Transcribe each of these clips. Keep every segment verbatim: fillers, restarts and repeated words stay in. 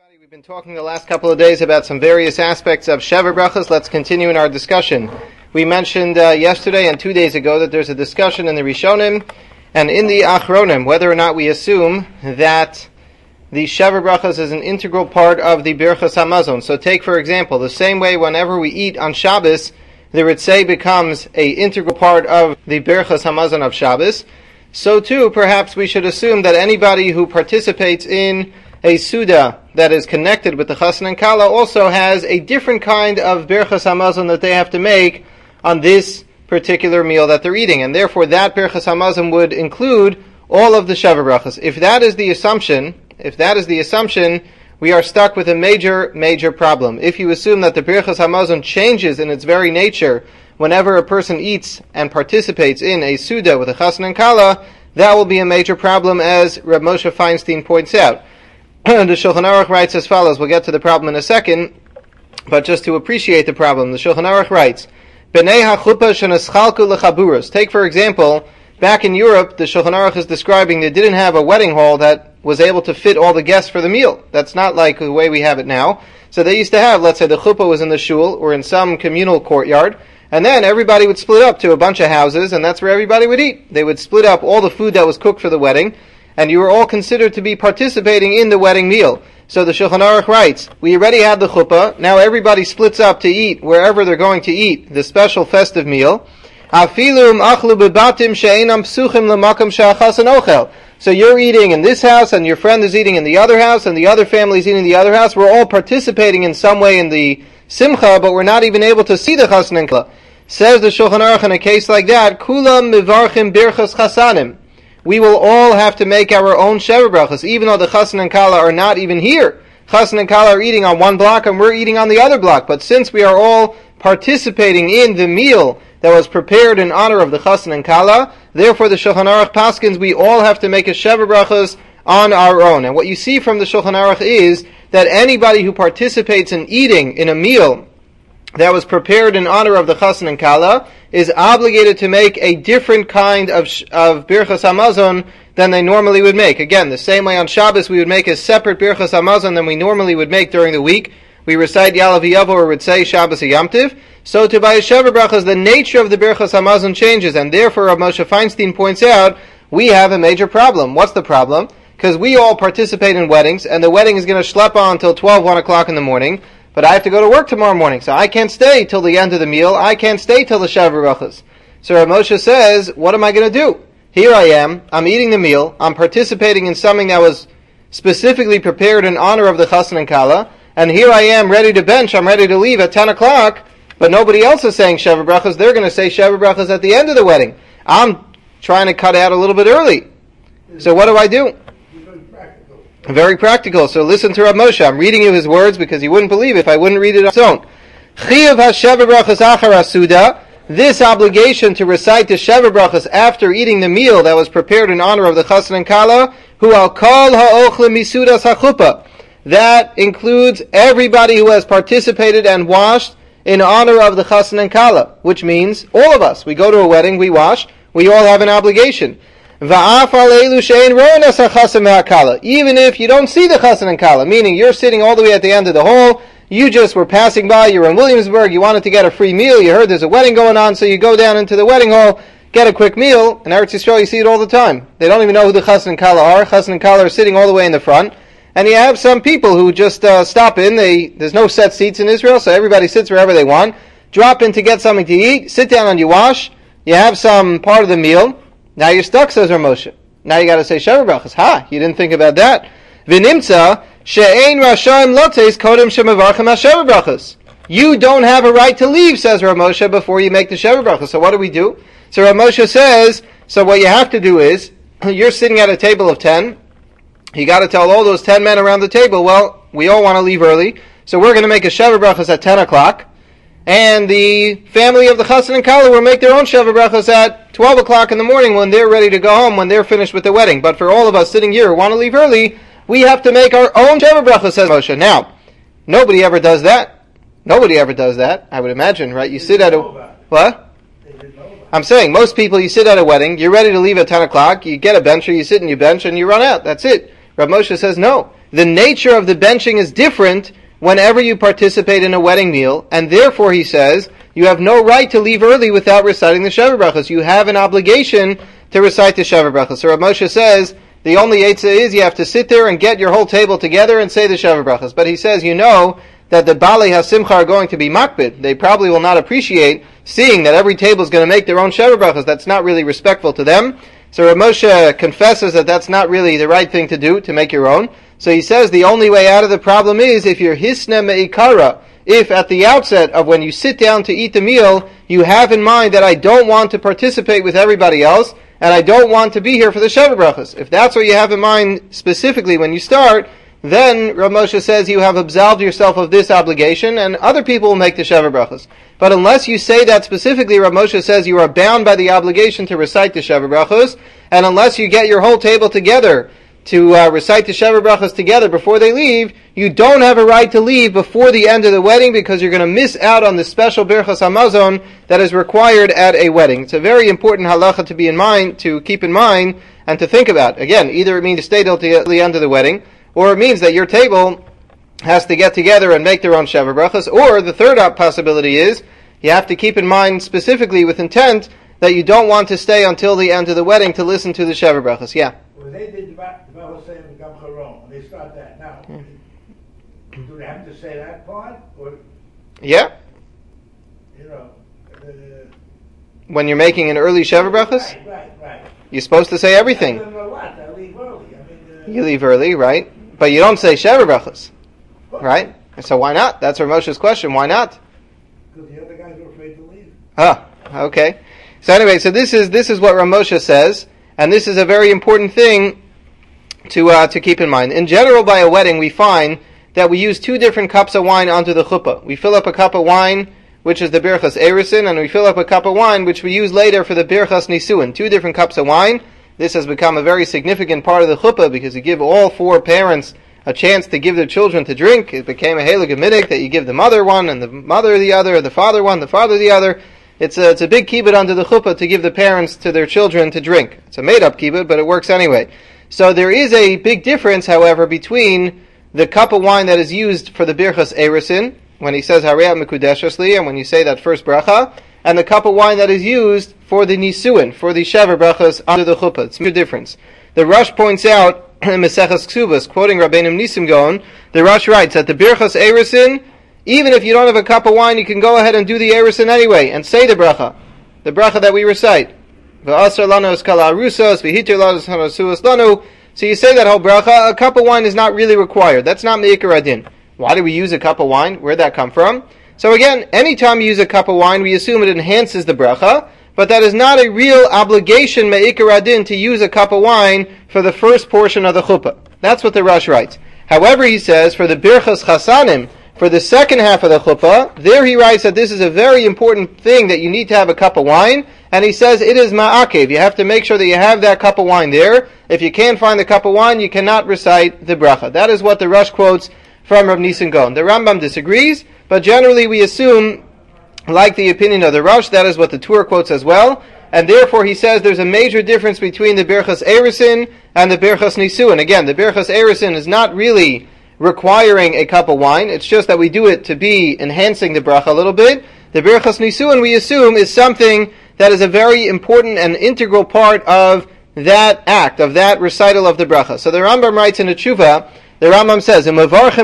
everybody. We've been talking the last couple of days about some various aspects of Sheva Brachos. Let's continue in our discussion. We mentioned uh, yesterday and two days ago that there's a discussion in the Rishonim and in the Achronim whether or not we assume that the Sheva Brachos is an integral part of the Birchas Hamazon. So take, for example, the same way whenever we eat on Shabbos, the Ritzei becomes a integral part of the Birchas Hamazon of Shabbos. So too, perhaps we should assume that anybody who participates in a Suda that is connected with the Chassan and Kala also has a different kind of Birchas Hamazon that they have to make on this particular meal that they're eating. And therefore that Birchas Hamazon would include all of the Sheva Brachos. If that is the assumption, if that is the assumption, we are stuck with a major, major problem. If you assume that the Birchas Hamazon changes in its very nature whenever a person eats and participates in a Suda with a Chassan and Kala, that will be a major problem, as Reb Moshe Feinstein points out. The Shulchan Aruch writes as follows. We'll get to the problem in a second, but just to appreciate the problem, the Shulchan Aruch writes, B'nei ha'chuppah sheneschalku lechaburos. Take, for example, back in Europe, the Shulchan Aruch is describing they didn't have a wedding hall that was able to fit all the guests for the meal. That's not like the way we have it now. So they used to have, let's say the chuppah was in the shul or in some communal courtyard, and then everybody would split up to a bunch of houses, and that's where everybody would eat. They would split up all the food that was cooked for the wedding, and you were all considered to be participating in the wedding meal. So the Shulchan Aruch writes, we already had the chuppah, now everybody splits up to eat wherever they're going to eat the special festive meal. So you're eating in this house, and your friend is eating in the other house, and the other family is eating in the other house. We're all participating in some way in the simcha, but we're not even able to see the chassan and kala. Says the Shulchan Aruch, in a case like that, kulam mivarchim birchas chasanim. We will all have to make our own Sheva Brachos, even though the chassan and kala are not even here. Chassan and kala are eating on one block, and we're eating on the other block. But since we are all participating in the meal that was prepared in honor of the chassan and kala, therefore the Shulchan Aruch paskins, we all have to make a Sheva Brachos on our own. And what you see from the Shulchan Aruch is that anybody who participates in eating in a meal that was prepared in honor of the chassan and kala is obligated to make a different kind of of Birchas Hamazon than they normally would make. Again, the same way on Shabbos we would make a separate Birchas Hamazon than we normally would make during the week. We recite Ya'alav Yavo or Ritzei Shabbos Yom Tiv. So to buy a Sheva Brachos, the nature of the Birchas Hamazon changes, and therefore Rav Moshe Feinstein points out we have a major problem. What's the problem? Because we all participate in weddings, and the wedding is going to schlep on until twelve, one o'clock in the morning, but I have to go to work tomorrow morning, so I can't stay till the end of the meal. I can't stay till the Sheva Brachos. So Rav Moshe says, what am I going to do? Here I am, I'm eating the meal, I'm participating in something that was specifically prepared in honor of the chassan and kala, and here I am ready to bench, I'm ready to leave at ten o'clock, but nobody else is saying Sheva Brachos. They're going to say Sheva Brachos at the end of the wedding. I'm trying to cut out a little bit early. So what do I do? Very practical. So listen to Rav Moshe. I'm reading you his words because you wouldn't believe it if I wouldn't read it on its own. Chiyuv ha-Sheva Brachos achar ha-Suda. This obligation to recite the Sheva Brachos after eating the meal that was prepared in honor of the chassan and kala, hu al kol ha-ochle misudas ha-chuppah. That includes everybody who has participated and washed in honor of the chassan and kala, which means all of us. We go to a wedding, we wash, we all have an obligation. Even if you don't see the chassan and kala, meaning you're sitting all the way at the end of the hall, you just were passing by, you're in Williamsburg, you wanted to get a free meal, you heard there's a wedding going on, so you go down into the wedding hall, get a quick meal. In Eretz Yisrael you see it all the time. They don't even know who the chassan and kala are. Chassan and kala are sitting all the way in the front. And you have some people who just uh, stop in. They There's no set seats in Israel, so everybody sits wherever they want. Drop in to get something to eat, sit down and you wash, you have some part of the meal. Now you're stuck, says Rav Moshe. Now you got to say Sheva Brachos. Ha, you didn't think about that. V'nimtza she'ein rashaim lotes kodem shemavarchem ha-Sheva Brachos. You don't have a right to leave, says Rav Moshe, before you make the Sheva Brachos. So what do we do? So Rav Moshe says, so what you have to do is, you're sitting at a table of ten. You got to tell all those ten men around the table, well, we all want to leave early, so we're going to make a Sheva Brachos at ten o'clock, and the family of the chassan and kala will make their own Sheva Brachos at twelve o'clock in the morning when they're ready to go home, when they're finished with the wedding. But for all of us sitting here who want to leave early, we have to make our own Sheva Brachos, says Moshe. Now, nobody ever does that. Nobody ever does that, I would imagine, right? You sit at a... What? I'm saying, most people, you sit at a wedding, you're ready to leave at ten o'clock, you get a bencher, you sit and you bench, and you run out. That's it. Rav Moshe says, no. the nature of the benching is different whenever you participate in a wedding meal, and therefore, he says, you have no right to leave early without reciting the Sheva Brachos. You have an obligation to recite the Sheva Brachos. So Rav Moshe says, the only eitzah is you have to sit there and get your whole table together and say the Sheva Brachos. But he says, you know that the Balei HaSimcha are going to be makbid. They probably will not appreciate seeing that every table is going to make their own Sheva Brachos. That's not really respectful to them. So Rav Moshe confesses that that's not really the right thing to do, to make your own. So he says the only way out of the problem is if you're hisne me'ikara, if at the outset of when you sit down to eat the meal, you have in mind that I don't want to participate with everybody else, and I don't want to be here for the Sheva Brachos. If that's what you have in mind specifically when you start, then Rav Moshe says you have absolved yourself of this obligation, and other people will make the Sheva Brachos. But unless you say that specifically, Rav Moshe says you are bound by the obligation to recite the Sheva Brachos, and unless you get your whole table together to uh, recite the Sheva Brachos together before they leave, you don't have a right to leave before the end of the wedding because you're going to miss out on the special Birchas Hamazon that is required at a wedding. It's a very important halacha to be in mind, to keep in mind, and to think about. Again, either it means to stay till the end of the wedding, or it means that your table has to get together and make their own Sheva Brachos, or the third possibility is, you have to keep in mind specifically with intent that you don't want to stay until the end of the wedding to listen to the Sheva Brachos. Yeah? Well, they did the Bible saying the Gam Charon, and they start that. Now, yeah. Do they have to say that part? Or, yeah. You know, uh, when you're making an early Sheva Brachos? Right, right, right. You're supposed to say everything. I don't know what. I leave early. I mean, uh, you leave early, right? But you don't say Sheva Brachos, right? So why not? That's Rav Moshe's question. Why not? Because the other guys were afraid to leave. Ah, okay. So anyway, so this is this is what Rav Moshe says, and this is a very important thing to uh, to keep in mind. In general, by a wedding, we find that we use two different cups of wine onto the chuppah. We fill up a cup of wine, which is the Birchas Erusin, and we fill up a cup of wine, which we use later for the Birchas Nisuin. Two different cups of wine. This has become a very significant part of the chuppah because you give all four parents a chance to give their children to drink. It became a Heilig Midik that you give the mother one, and the mother the other, or the father one, the father the other. It's a, it's a big kibbut under the chuppah to give the parents to their children to drink. It's a made-up kibbut, but it works anyway. So there is a big difference, however, between the cup of wine that is used for the Birchas Erusin, when he says Hareat Mekudeshes Li, and when you say that first bracha, and the cup of wine that is used for the Nisuin, for the Sheva Brachas under the chuppah. It's a difference. The Rosh points out in Maseches Ksubas, quoting Rabbeinu Nisim Gaon, the Rosh writes that the Birchas Erusin, even if you don't have a cup of wine, you can go ahead and do the Erusin anyway, and say the bracha, the bracha that we recite. V'asar lanu es kala arusos, v'hitir lanu es lanu. So you say that whole bracha. A cup of wine is not really required. That's not me'ikar adin. Why do we use a cup of wine? Where'd that come from? So again, anytime you use a cup of wine, we assume it enhances the bracha, but that is not a real obligation me'ikar adin to use a cup of wine for the first portion of the chuppah. That's what the Rosh writes. However, he says, for the birchas chasanim, for the second half of the chuppah, there he writes that this is a very important thing that you need to have a cup of wine, and he says it is ma'akev. You have to make sure that you have that cup of wine there. If you can't find the cup of wine, you cannot recite the bracha. That is what the Rosh quotes from Rav Nisan Gaon. The Rambam disagrees, but generally we assume, like the opinion of the Rosh, that is what the Tur quotes as well, and therefore he says there's a major difference between the Birchas Erusin and the Birchas Nisuin. Again, the Birchas Erusin is not really requiring a cup of wine, it's just that we do it to be enhancing the bracha a little bit. The Birchas Nisuin, we assume, is something that is a very important and integral part of that act, of that recital of the bracha. So the Rambam writes in the Tshuva, the Rambam says, the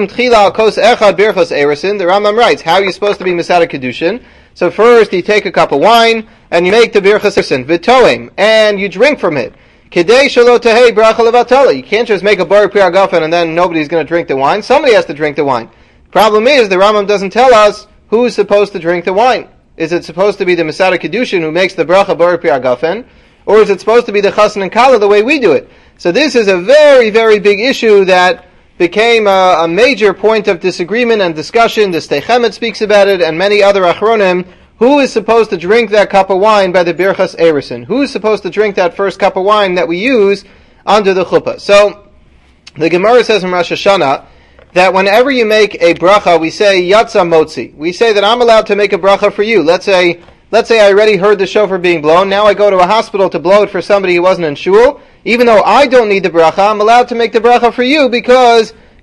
Rambam writes, how are you supposed to be Masada Kedushin? So first you take a cup of wine, and you make the Birchas Erusin, V'toim, and you drink from it. Kedei shelo tehei bracha levatala. You can't just make a bar pri agafen and then nobody's going to drink the wine. Somebody has to drink the wine. Problem is, the Rambam doesn't tell us who is supposed to drink the wine. Is it supposed to be the Masada Kedushin who makes the bracha bar pri agafen? Or is it supposed to be the Chassan and Kala the way we do it? So this is a very, very big issue that became a, a major point of disagreement and discussion. The Sdei Chemet speaks about it, and many other Achronim. Who is supposed to drink that cup of wine by the Birchas Erusin? Who is supposed to drink that first cup of wine that we use under the chuppah? So, the Gemara says in Rosh Hashanah that whenever you make a bracha, we say Yatza Motzi. We say that I'm allowed to make a bracha for you. Let's say, let's say I already heard the shofar being blown. Now I go to a hospital to blow it for somebody who wasn't in shul. Even though I don't need the bracha, I'm allowed to make the bracha for you because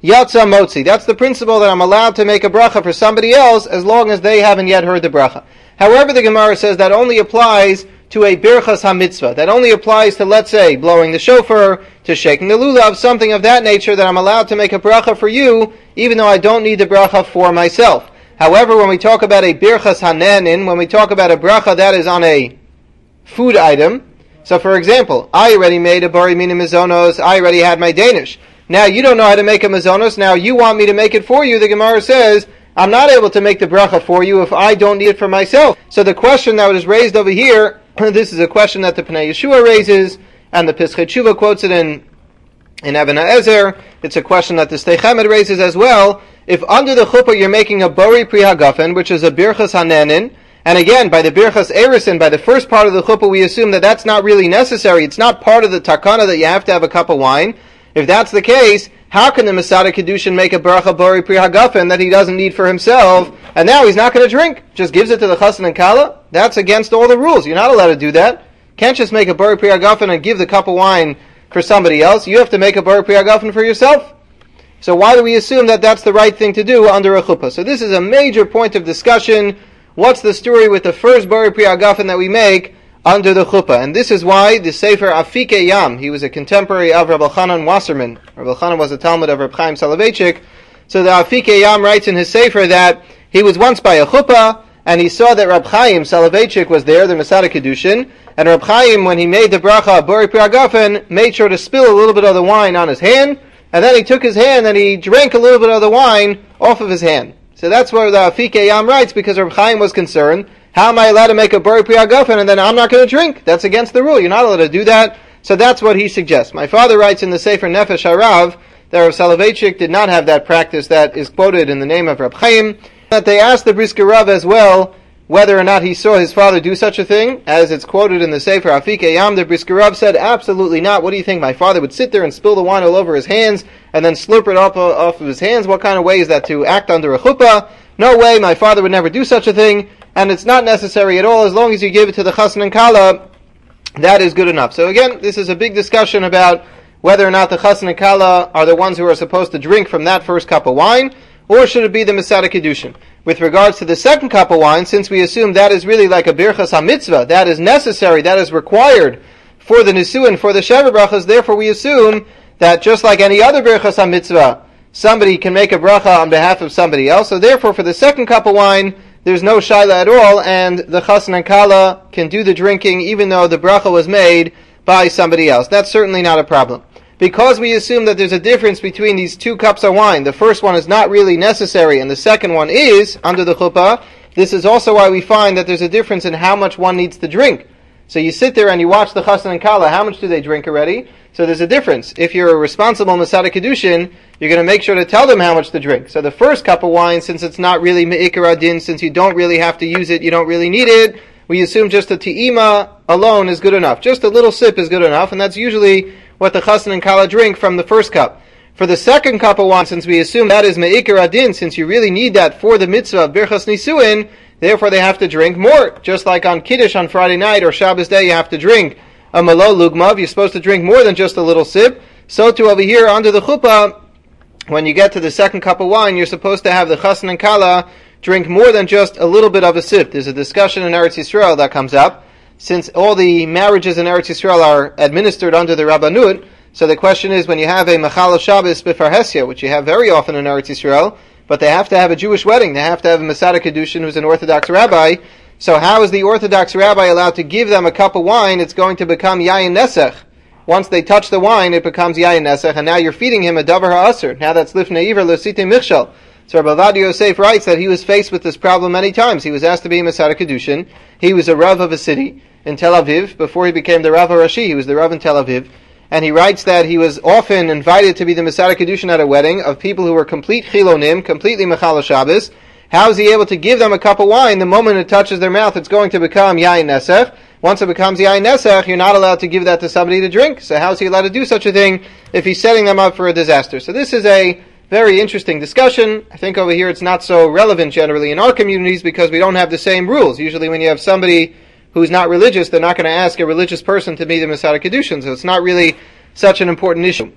Yatsa motzi. That's the principle that I'm allowed to make a bracha for somebody else as long as they haven't yet heard the bracha. However, the Gemara says that only applies to a birchas ha-mitzvah. That only applies to, let's say, blowing the shofar, to shaking the lulav, something of that nature that I'm allowed to make a bracha for you, even though I don't need the bracha for myself. However, when we talk about a birchas hanenin, when we talk about a bracha that is on a food item, so for example, I already made a bari mina mizonos, I already had my Danish. Now you don't know how to make a mizonos, now you want me to make it for you. The Gemara says, I'm not able to make the bracha for you if I don't need it for myself. So the question that was raised over here, this is a question that the Pnei Yeshua raises, and the Pischei Tshuva quotes it in, in Even HaEzer. It's a question that the Sdei Chemed raises as well. If under the chuppah you're making a bori pri hagafen, which is a birchas hanenin, and again, by the birchas erisin, by the first part of the chuppah, we assume that that's not really necessary. It's not part of the takana that you have to have a cup of wine. If that's the case, how can the Masada Kedushin make a bracha bori pri hagafen that he doesn't need for himself, and now he's not going to drink? Just gives it to the chassan and kala? That's against all the rules. You're not allowed to do that. Can't just make a bori pri hagafen and give the cup of wine for somebody else. You have to make a bori pri hagafen for yourself. So why do we assume that that's the right thing to do under a chuppah? So this is a major point of discussion. What's the story with the first bori pri hagafen that we make under the chuppah? And this is why the Sefer Afike Yam, he was a contemporary of Rabbi Chanan Wasserman. Rabbi Chanan was a Talmud of Rabbi Chaim Soloveitchik. So the Afike Yam writes in his Sefer that he was once by a chuppah, and he saw that Rabbi Chaim Soloveitchik was there, the Masada Kedushin, and Rabbi Chaim, when he made the bracha bori pri hagafen, made sure to spill a little bit of the wine on his hand, and then he took his hand and he drank a little bit of the wine off of his hand. So that's where the Afike Yam writes, because Rabbi Chaim was concerned, how am I allowed to make a bori pri hagafen and then I'm not going to drink? That's against the rule. You're not allowed to do that. So that's what he suggests. My father writes in the Sefer Nefesh Harav that Rav Soloveitchik did not have that practice that is quoted in the name of Reb Chaim, that they asked the Brisker Rav as well whether or not he saw his father do such a thing, as it's quoted in the Sefer Afike Yam. The Brisker Rav said, absolutely not. What do you think? My father would sit there and spill the wine all over his hands and then slurp it off, off of his hands? What kind of way is that to act under a chuppah? No way, my father would never do such a thing, and it's not necessary at all. As long as you give it to the chassan and kala, that is good enough. So again, this is a big discussion about whether or not the chassan and kala are the ones who are supposed to drink from that first cup of wine, or should it be the Masada Kedushin? With regards to the second cup of wine, since we assume that is really like a birchas ha-mitzvah, that is necessary, that is required for the nisuin, for the sheva brachas, therefore we assume that just like any other birchas ha-mitzvah, somebody can make a bracha on behalf of somebody else. So therefore for the second cup of wine, there's no shaila at all, and the chassan and kala can do the drinking even though the bracha was made by somebody else. That's certainly not a problem. Because we assume that there's a difference between these two cups of wine, the first one is not really necessary and the second one is, under the chuppah, this is also why we find that there's a difference in how much one needs to drink. So you sit there and you watch the chassan and kala, how much do they drink already? So there's a difference. If you're a responsible Masada Kedushin, you're going to make sure to tell them how much to drink. So the first cup of wine, since it's not really me'ikar adin, since you don't really have to use it, you don't really need it, we assume just a te'ima alone is good enough. Just a little sip is good enough, and that's usually what the chassan and kala drink from the first cup. For the second cup of wine, since we assume that is me'ikar adin, since you really need that for the mitzvah of birchas nisuin, therefore they have to drink more. Just like on Kiddush on Friday night or Shabbos day, you have to drink a malo lugmav, you're supposed to drink more than just a little sip. So too over here under the chuppah, when you get to the second cup of wine, you're supposed to have the chassan and kala drink more than just a little bit of a sip. There's a discussion in Eretz Yisrael that comes up, since all the marriages in Eretz Yisrael are administered under the Rabbanut. So the question is, when you have a Machal Shabbos B'far Hesya, which you have very often in Eretz Yisrael, but they have to have a Jewish wedding, they have to have a Masada Kedushin who's an Orthodox rabbi, so how is the Orthodox rabbi allowed to give them a cup of wine? It's going to become Yayin Nesech. Once they touch the wine, it becomes Yayin Nesech, and now you're feeding him a Davar HaAsr. Now that's Lifnei Iver L'Site Michshel. So Rabbi Ovadia Yosef writes that he was faced with this problem many times. He was asked to be a Masada Kedushin. He was a Rav of a city in Tel Aviv. Before he became the Rav HaRashi, he was the Rav in Tel Aviv. And he writes that he was often invited to be the Masada Kedushin at a wedding of people who were complete Chilonim, completely Mechal Shabbos. How is he able to give them a cup of wine? The moment it touches their mouth, it's going to become Yayin Nesech. Once it becomes Yayin Nesech, you're not allowed to give that to somebody to drink. So how is he allowed to do such a thing if he's setting them up for a disaster? So this is a very interesting discussion. I think over here it's not so relevant generally in our communities because we don't have the same rules. Usually when you have somebody who's not religious, they're not going to ask a religious person to be the Masada Kedushin, so it's not really such an important issue.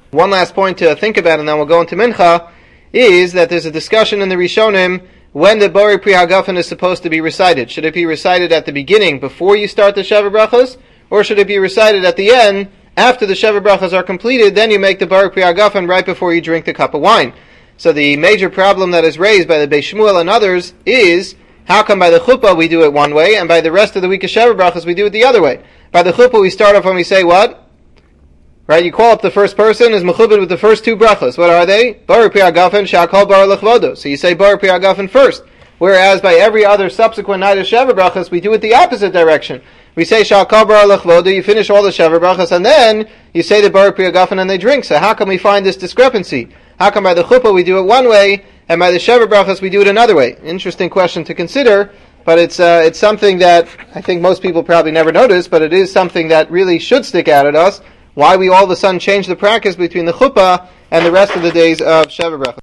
One last point to think about, and then we'll go into Mincha, is that there's a discussion in the Rishonim when the Bori Pri Hagafen is supposed to be recited. Should it be recited at the beginning, before you start the Sheva Brachos, or should it be recited at the end, after the Sheva Brachos are completed, then you make the Bori Pri Hagafen right before you drink the cup of wine? So the major problem that is raised by the Beis Shmuel and others is, how come by the chuppah we do it one way, and by the rest of the week of Sheva Brachos we do it the other way? By the chuppah we start off and we say what? Right, you call up the first person, is mechubed with the first two brachos. What are they? Bari Pri Hagafen, Shakal Bar Lechvodo. So you say Bari Pri Hagafen first. Whereas by every other subsequent night of Sheva Brachos, we do it the opposite direction. We say Shakal Bar Lechvodo, you finish all the Sheva Brachos, and then you say the Bari Pri Hagafen and they drink. So how can we find this discrepancy? How come by the chuppah we do it one way, and by the Sheva Brachos we do it another way? Interesting question to consider, but it's uh, it's something that I think most people probably never notice, but it is something that really should stick out at us. Why we all of a sudden change the practice between the chuppah and the rest of the days of Sheva Brachos.